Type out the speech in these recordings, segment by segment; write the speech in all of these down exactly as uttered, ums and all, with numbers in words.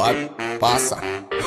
Vai, passa.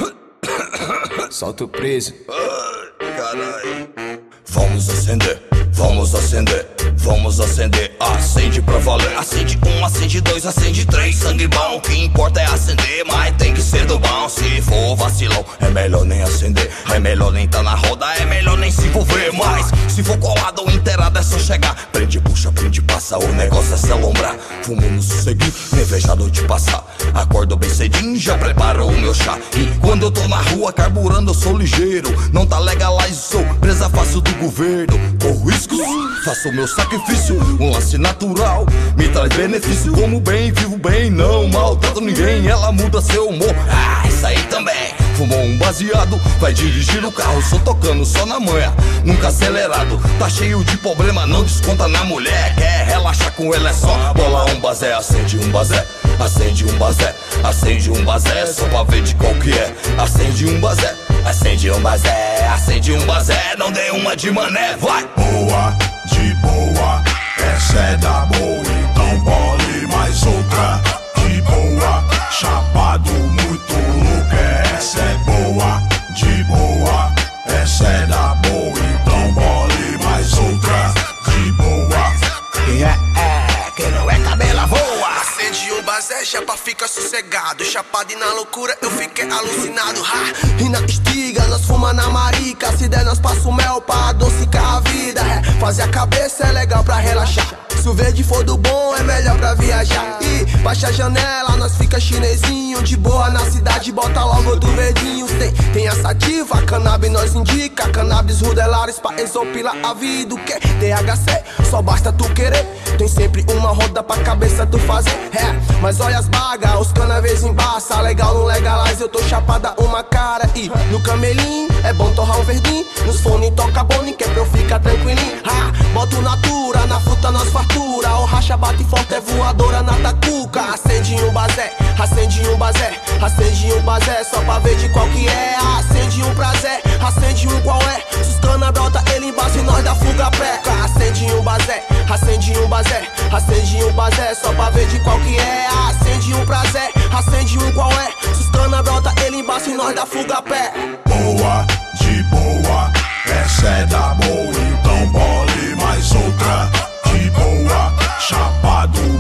Solta o preso. Ai, carai. Vamos acender, vamos acender, vamos acender. Acende pra valer. Acende um, acende dois, acende três. Sangue bom, o que importa é acender, mas tem que ser do bom. Se for vacilão, é melhor nem acender. É melhor nem tá na roda, é melhor nem se envolver. Mas se for colado ou inteirado é só chegar. Prende, puxa, prende, passa, o negócio é se alombrar. Fumo no sosseguinho, nem vejo a noite passar. Acordo bem cedinho, já preparo o meu chá. E quando eu tô na rua carburando eu sou ligeiro. Não tá legalizado, sou presa fácil do governo. Corro riscos, faço o meu sacrifício. Um lance natural, me traz benefício. Como bem, vivo bem, não maltrato ninguém. Ela muda seu humor, ah, isso aí também. Fumou um baseado, vai dirigir o carro. Só tocando, só na manha, nunca acelerado. Tá cheio de problema, não desconta na mulher. Quer relaxar com ela é só bola um bazé. Acende um bazé, acende um bazé, acende um bazé, só pra ver de qual que é. Acende um bazé, acende um bazé, acende um bazé, não dê uma de mané, vai! Boa, de boa, essa é da boa, então bole mais outra. De boa, chapado, muito louco, essa é boa. De boa, essa é da boa, então bole mais outra. De boa, quem é, é, quem não é cabela voa. Acende um bazé, chapa fica sossegado. Chapado e na loucura eu fiquei alucinado. Ha! E na estiga, nós fuma na marica. Se der nós passa o mel pra adocicar a vida. É, fazer a cabeça é legal pra relaxar. Se o verde for do bom é melhor pra viajar. E baixa a janela, nós fica chinesinho. De boa na cidade, bota logo do verdinho. Tem, tem a sativa, cannabis nós indica. Cannabis rudelares pra exopilar a vida. O que? T H C, só basta tu querer. Tem sempre uma roda pra cabeça tu fazer. É, mas olha as bagas, os cannabis embaça. Legal no legalize, eu tô chapada uma cara. E no camelim, é bom torrar um verdinho. Nos fone toca boni, que é pra eu ficar tranquilinho. Ha, boto natura, na fruta nós fartura. O racha bate forte, é voadora na tacuca. Acende um bazé, acende um bazé, acende um bazé, só pra ver de qual que é. Acende um prazer, acende um qual é. Se os cana brota, ele embaixo e nós da fuga peca. Acende um bazé, acende um bazé, acende um bazé, só pra ver de qual que é. Acende um prazer, acende um qual é. Se os cana brota, ele embaixo e nós da fuga pé. boa, de boa, essa é da boa, então bole mais outra. De boa, chapado,